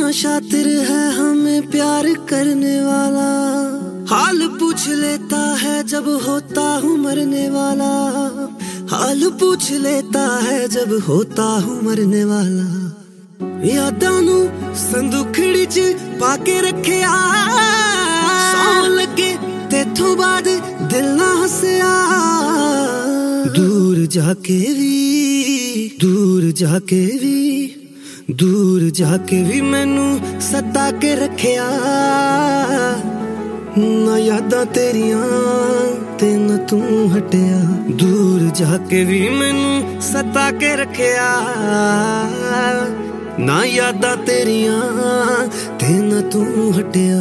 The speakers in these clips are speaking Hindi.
दुनिया शातिर है हमें प्यार करने वाला, हाल पूछ लेता है जब होता हूँ मरने वाला, हाल पूछ लेता है जब होता हूँ मरने वाला। यादां नू संदूखड़ी च पाके रखिया, सौं लगे तेथों बाद दिल ना हंसिया। दूर जाके भी, दूर जाके भी, दूर जाके भी मैनू सता के रखिया। ना यादां तेरियां ते ना तू हटिया, दूर जाके भी मैनू सता के रखिया। ना यादां तेरियां ते ना तू हटिया।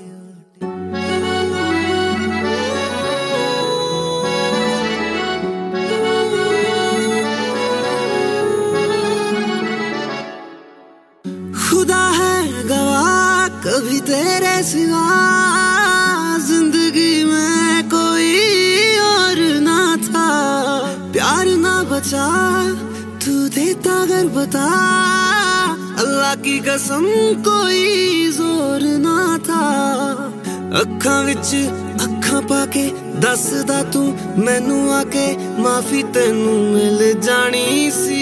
खुदा है गवाह कभी तेरे सिवा जिंदगी में कोई और ना था। प्यार ना बचा तू देता अगर बता, अल्लाह की कसम कोई जोर ना था। अखां विच अखां पाके दसदा तू मैनू आके माफी तेनू मिल जानी सी।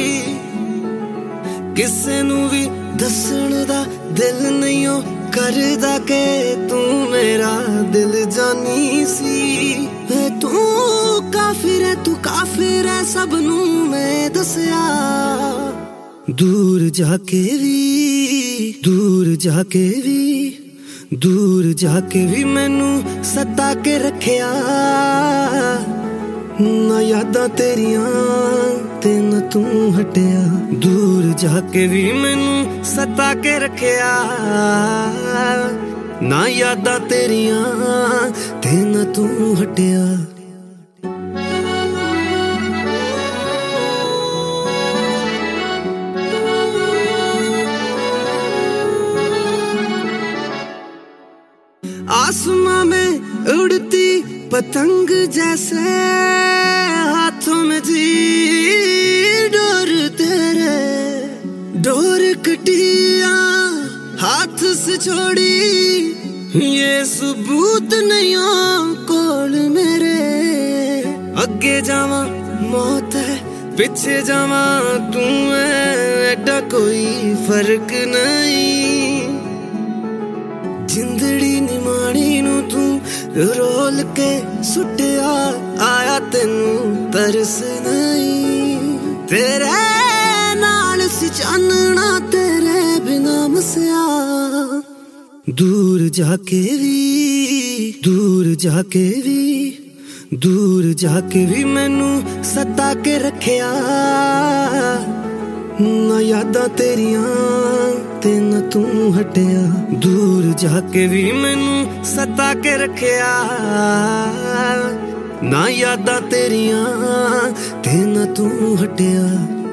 किसे नू भी दसण दा दिल नहीं हो करदा के तू मेरा दिल जानी सी। वे तू काफिर है सब नू मैं दसिया। दूर जाके भी, दूर जाके भी, दूर जाके भी मैनू सता के रखिया। ना यादां तेरियां ते ना तू हटिया, दूर जाके भी मैनू सता के रखिया। ना यादां तेरियां ते ना तू हटिया। आसमां में उड़ती पतंग जैसे हाथों में थी डोर तेरे, डोर कटिया हाथ से छोड़ी ये सबूत नहीं हो कोल मेरे। अगे जावा मौत है पिछे जावा तू है, एडा कोई फर्क नहीं। जिंदड़ी निमाणी नू तू रोल के सुटिया, आया तेनू तरस नहीं। तेरे नाल सी चानना तेरे बिना मसिया। दूर जाके भी, दूर जाके भी, दूर जाके भी मैनू सता के रखिया। ना यादां तेरियां ते ना तू हटिया, दूर जाके भी मैनू सता के रखिया। ना यादां तेरियां ते ना तू हटिया।